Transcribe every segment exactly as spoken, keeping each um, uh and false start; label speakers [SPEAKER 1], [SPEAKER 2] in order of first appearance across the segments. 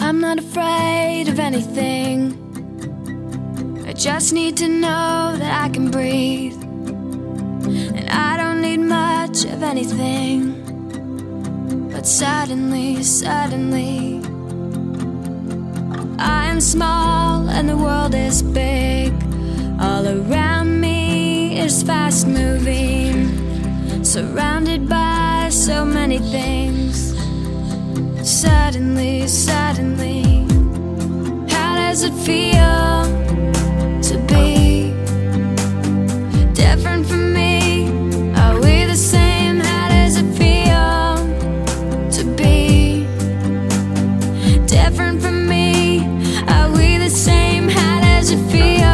[SPEAKER 1] I'm not afraid of anything. I just need to know that I can breathe, and I don't need much of anything. But suddenly, suddenly, I am small and the world is big. All around me is fast moving, surrounded by so many things. Suddenly, suddenly, how does it feel to be different from me? Are we the same? How does it feel to be different from me? Are we the same? How does it feel?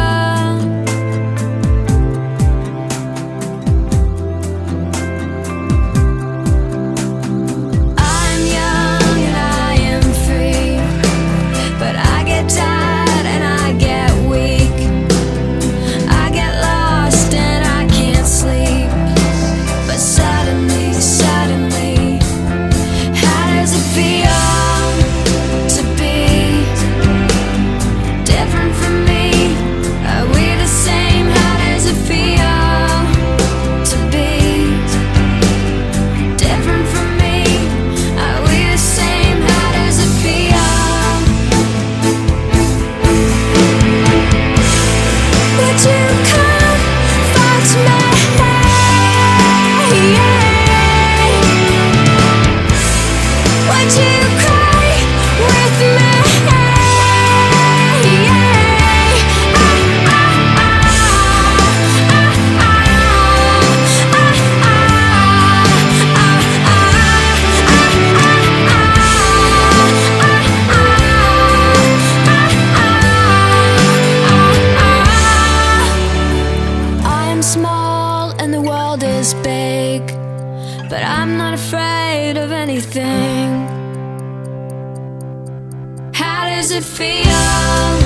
[SPEAKER 1] Is big, but I'm not afraid of anything. How does it feel?